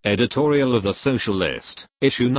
Editorial of the Socialist, issue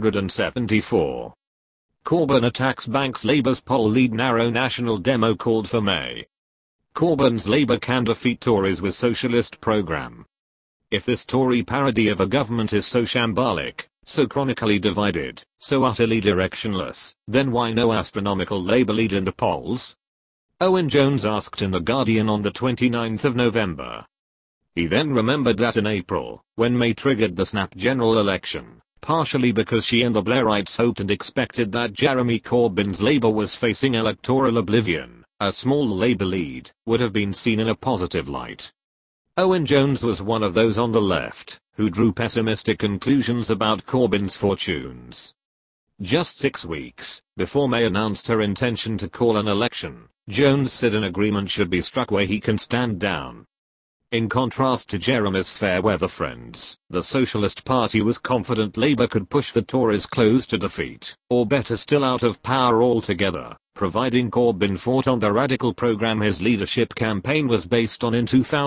974. Corbyn attacks Banks. Labour's poll lead narrow. National demo called for May. Corbyn's Labour can defeat Tories with socialist programme. If this Tory parody of a government is so shambolic, so chronically divided, so utterly directionless, then why no astronomical Labour lead in the polls? Owen Jones asked in The Guardian on the 29th of November. He then remembered that in April, when May triggered the snap general election, partially because she and the Blairites hoped and expected that Jeremy Corbyn's Labour was facing electoral oblivion, a small Labour lead would have been seen in a positive light. Owen Jones was one of those on the left who drew pessimistic conclusions about Corbyn's fortunes. Just 6 weeks before May announced her intention to call an election, Jones said an agreement should be struck where he can stand down. In contrast to Jeremy's fair-weather friends, the Socialist Party was confident Labour could push the Tories close to defeat, or better still out of power altogether, providing Corbyn fought on the radical programme his leadership campaign was based on in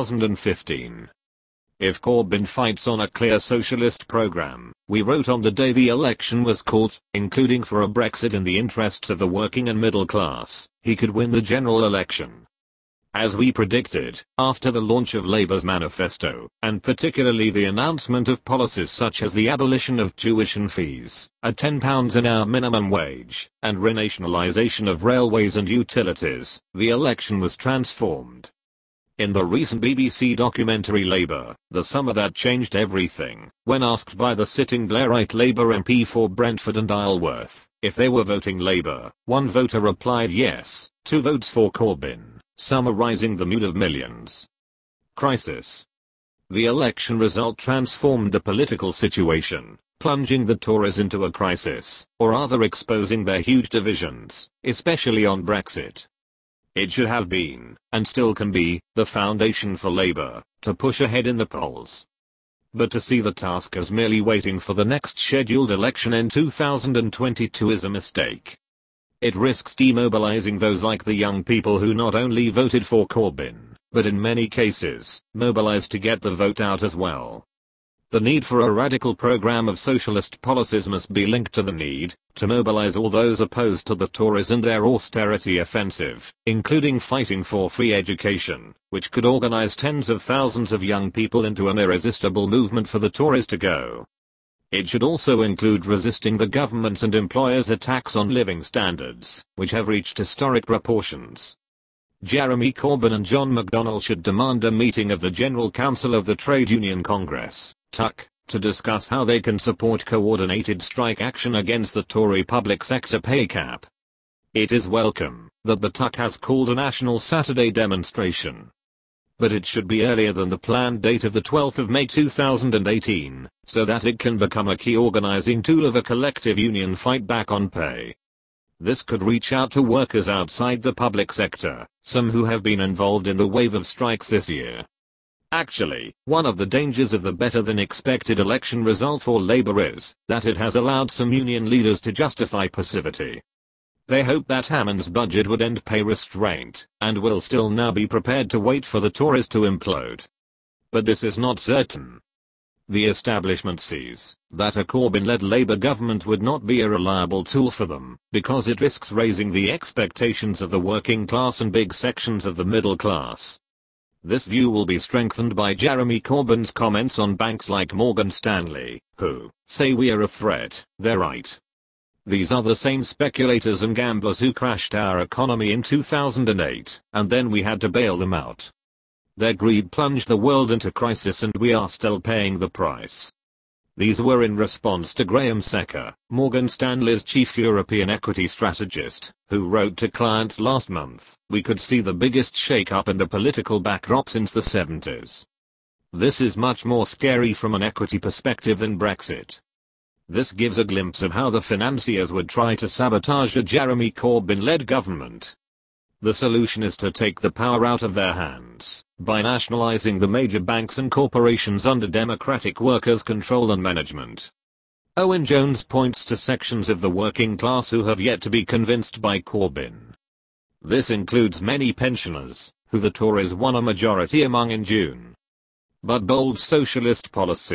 2015. If Corbyn fights on a clear socialist programme, we wrote on the day the election was called, including for a Brexit in the interests of the working and middle class, he could win the general election. As we predicted, after the launch of Labour's manifesto, and particularly the announcement of policies such as the abolition of tuition fees, a £10 an hour minimum wage, and renationalisation of railways and utilities, the election was transformed. In the recent BBC documentary Labour, The Summer That Changed Everything, when asked by the sitting Blairite Labour MP for Brentford and Isleworth if they were voting Labour, one voter replied yes, 2 votes for Corbyn, summarising the mood of millions. Crisis. The election result transformed the political situation, plunging the Tories into a crisis, or rather exposing their huge divisions, especially on Brexit. It should have been, and still can be, the foundation for Labour to push ahead in the polls. But to see the task as merely waiting for the next scheduled election in 2022 is a mistake. It risks demobilizing those like the young people who not only voted for Corbyn, but in many cases, mobilized to get the vote out as well. The need for a radical program of socialist policies must be linked to the need to mobilize all those opposed to the Tories and their austerity offensive, including fighting for free education, which could organize tens of thousands of young people into an irresistible movement for the Tories to go. It should also include resisting the government's and employers' attacks on living standards, which have reached historic proportions. Jeremy Corbyn and John McDonnell should demand a meeting of the General Council of the Trade Union Congress, TUC, to discuss how they can support coordinated strike action against the Tory public sector pay cap. It is welcome that the TUC has called a national Saturday demonstration. But it should be earlier than the planned date of the 12th of May 2018, so that it can become a key organizing tool of a collective union fight back on pay. This could reach out to workers outside the public sector, some who have been involved in the wave of strikes this year. Actually, one of the dangers of the better-than-expected election result for Labour is that it has allowed some union leaders to justify passivity. They hoped that Hammond's budget would end pay restraint, and will still now be prepared to wait for the Tories to implode. But this is not certain. The establishment sees that a Corbyn-led Labour government would not be a reliable tool for them, because it risks raising the expectations of the working class and big sections of the middle class. This view will be strengthened by Jeremy Corbyn's comments on banks like Morgan Stanley, who say we are a threat. They're right. These are the same speculators and gamblers who crashed our economy in 2008, and then we had to bail them out. Their greed plunged the world into crisis and we are still paying the price. These were in response to Graham Secker, Morgan Stanley's chief European equity strategist, who wrote to clients last month, "We could see the biggest shake-up in the political backdrop since the 70s. This is much more scary from an equity perspective than Brexit." This gives a glimpse of how the financiers would try to sabotage a Jeremy Corbyn-led government. The solution is to take the power out of their hands, by nationalizing the major banks and corporations under democratic workers' control and management. Owen Jones points to sections of the working class who have yet to be convinced by Corbyn. This includes many pensioners, who the Tories won a majority among in June. But bold socialist policies,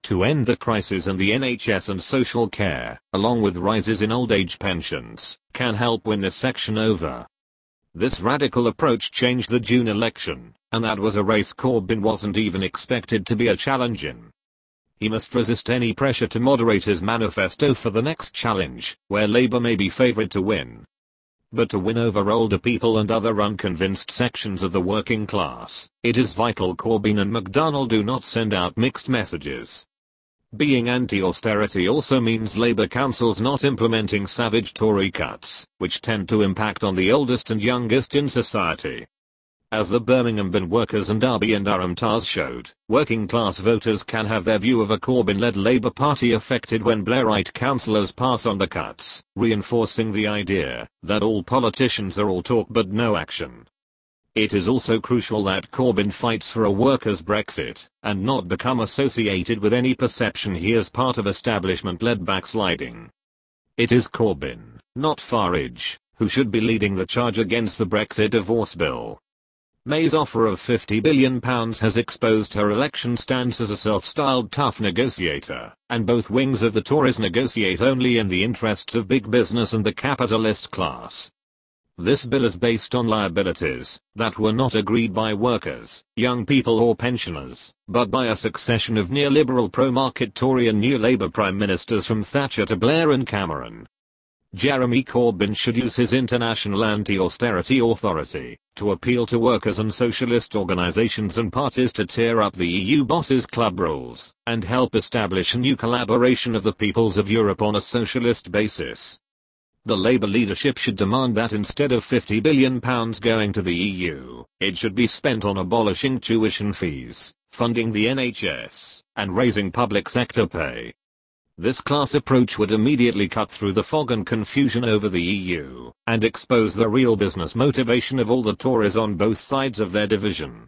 to end the crisis in the NHS and social care, along with rises in old age pensions, can help win this section over. This radical approach changed the June election, and that was a race Corbyn wasn't even expected to be a challenge in. He must resist any pressure to moderate his manifesto for the next challenge, where Labour may be favoured to win. But to win over older people and other unconvinced sections of the working class, it is vital Corbyn and McDonnell do not send out mixed messages. Being anti-austerity also means Labour councils not implementing savage Tory cuts, which tend to impact on the oldest and youngest in society. As the Birmingham Bin workers and Derby and Durham TARS showed, working class voters can have their view of a Corbyn-led Labour Party affected when Blairite councillors pass on the cuts, reinforcing the idea that all politicians are all talk but no action. It is also crucial that Corbyn fights for a workers' Brexit, and not become associated with any perception he is part of establishment-led backsliding. It is Corbyn, not Farage, who should be leading the charge against the Brexit divorce bill. May's offer of £50 billion has exposed her election stance as a self-styled tough negotiator, and both wings of the Tories negotiate only in the interests of big business and the capitalist class. This bill is based on liabilities that were not agreed by workers, young people or pensioners, but by a succession of neoliberal pro-market Tory and New Labour Prime Ministers from Thatcher to Blair and Cameron. Jeremy Corbyn should use his international anti-austerity authority to appeal to workers and socialist organisations and parties to tear up the EU bosses club rules and help establish a new collaboration of the peoples of Europe on a socialist basis. The Labour leadership should demand that instead of £50 billion going to the EU, it should be spent on abolishing tuition fees, funding the NHS, and raising public sector pay. This class approach would immediately cut through the fog and confusion over the EU, and expose the real business motivation of all the Tories on both sides of their division.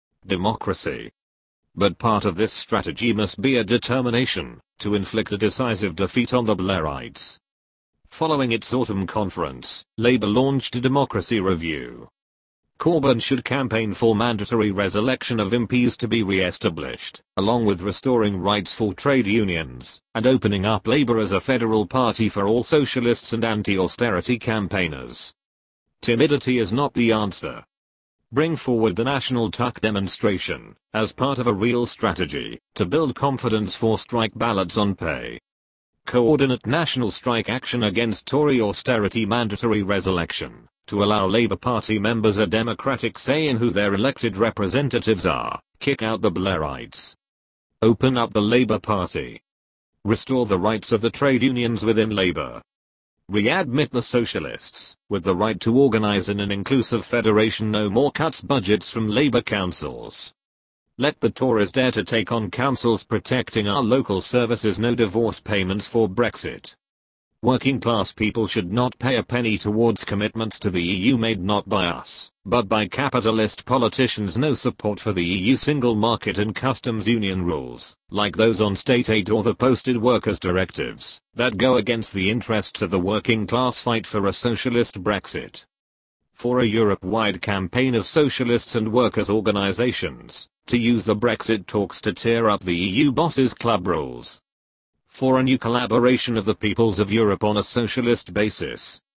Democracy. But part of this strategy must be a determination to inflict a decisive defeat on the Blairites. Following its autumn conference, Labour launched a democracy review. Corbyn should campaign for mandatory resurrection of MPs to be re-established, along with restoring rights for trade unions, and opening up Labour as a federal party for all socialists and anti-austerity campaigners. Timidity is not the answer. Bring forward the National Tuck demonstration, as part of a real strategy, to build confidence for strike ballots on pay. Coordinate national strike action against Tory austerity mandatory resurrection, to allow Labour Party members a democratic say in who their elected representatives are, kick out the Blairites. Open up the Labour Party. Restore the rights of the trade unions within Labour. Readmit the socialists, with the right to organise in an inclusive federation. No more cuts budgets from Labour councils. Let the Tories dare to take on councils protecting our local services. No divorce payments for Brexit. Working class people should not pay a penny towards commitments to the EU made not by us, but by capitalist politicians. No support for the EU single market and customs union rules, like those on state aid or the posted workers directives, that go against the interests of the working class. Fight for a socialist Brexit. For a Europe-wide campaign of socialists and workers' organisations, to use the Brexit talks to tear up the EU bosses club rules. For a new collaboration of the peoples of Europe on a socialist basis,